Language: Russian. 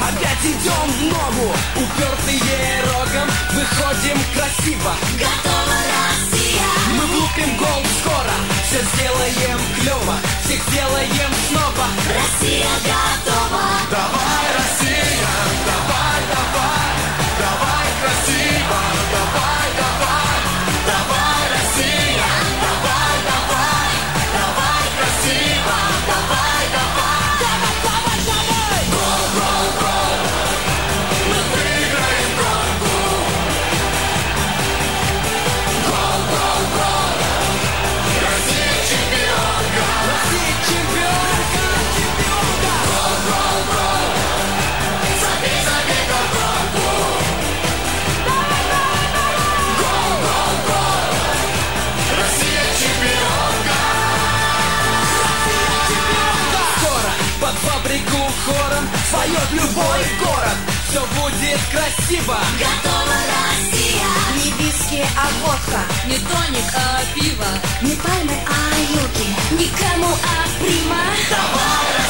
Опять идем в ногу, упертые рогом, выходим красиво. Готова Россия. Мы влупим гол скоро, все сделаем клево, всех сделаем снова. Россия готова. Давай, Россия, давай, давай, давай красиво, давай, давай, давай, Россия, давай, давай, давай красиво, давай, давай, давай, давай, давай. Гол, гол, гол, мы выиграем гонку. Гол, гол, гол, Россия чемпионка. Россия чемпионка, чемпионка. Гол, гол, гол, забей, забей гонку. Давай, давай, давай. Гол, гол, гол, Россия чемпионка. Россия чемпионка. Скоро под фабрику хором поет любой город. Все будет красиво. Готова Россия. Не виски, а водка. Не тоник, а пиво. Не пальмы, а юги. Никому, а прима. Давай,